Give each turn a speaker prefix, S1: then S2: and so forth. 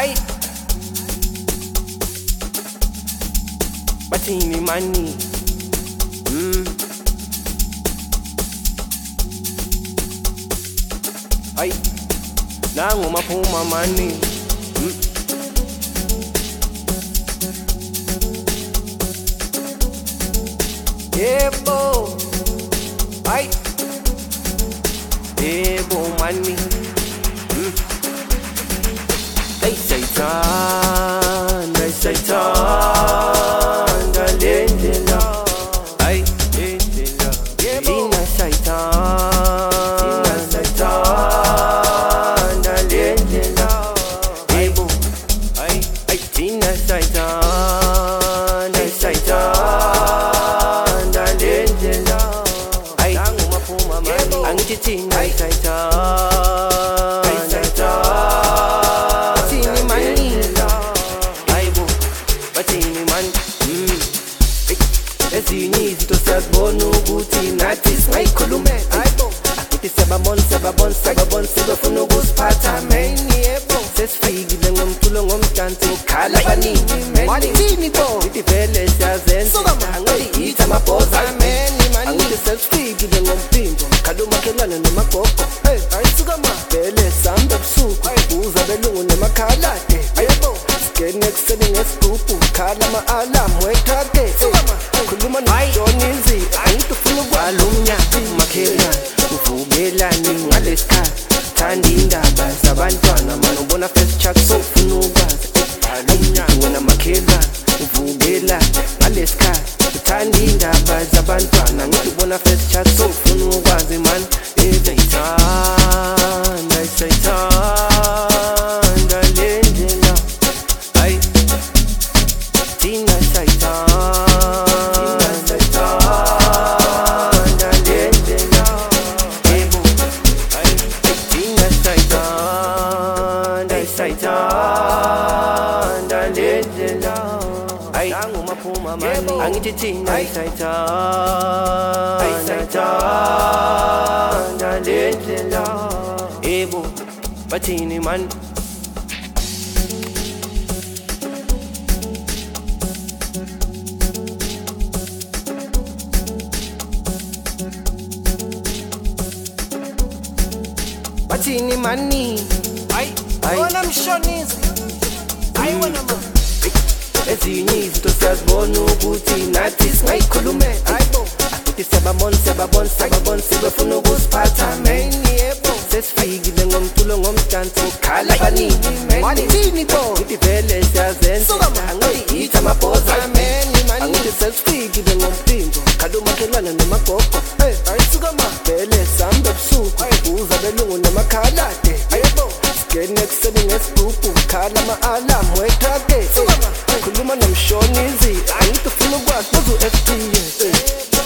S1: Ay, bathini mani. Ay, nangu maphuma mani. Yebo, ay, yebo mani. Ay Satan, dalendela. Ay, lendela. Ina Satan, dalendela. Yebo, ay, tina Satan, dalendela. Ay, nangu maphuma mani. Angithi tina Satan. Ezinye izinto siyazibona ukuthi nathi singayikhuluma. Akuthi siyababona sebefuna ukusiphatha man. Sesifikile ngomculo ngomdansi ngikhala abaningi. Walithini bo? Ithi vele siyazenza angithi yithi amabhoza man. Angithi sesifikile ngompimbo ngikhala umakhelwane nemagogo. Ayisuka ma vele sihamba ebusuku uza belungu nemakhalade. Ayebo singene ekuseni ngesigubhu khala ama-alarm wethathe. Khuluma noJonizi angithi ufuna ukwala umnyaka makhelwane uvubelani ngalesikhathi thanda indaba zabantwana manje ubona first chat so ufuna ukwazi wena makhelwane uvubelani ngalesikhathi thanda indaba zabantwana ngithi ubona first chat so ufuna ukwazi man. Sayithanda lendlela ay thina Sayithanda lendlela ay nangu maphuma mani. Angithi thina Sayithanda lendlela. Yebo bathini man. Bathini mani. Ay, wona mshonizi. Ay wona ma. Ezinye izinto siyazibona ukuthi nathi singayikhuluma. Akuthi siyababona sebefuna ukusiphatha man. Sesifikile ngomculo ngomdansi ngikhala abaningi. Walithini bo? Ithi vele siyazenza angithi yithi amabhoza man. Angithi sesifikile ngompimbo ngikhala umakhelwane nemagogo. Ayisuka ma vele sihamba ebusuku uza belungu nemakhalade. Ayebo singene ekuseni ngesigubhu khala ama-alarm wethathe. Khuluma noMshonizi angithi ufuna ukwazi uzu-FT.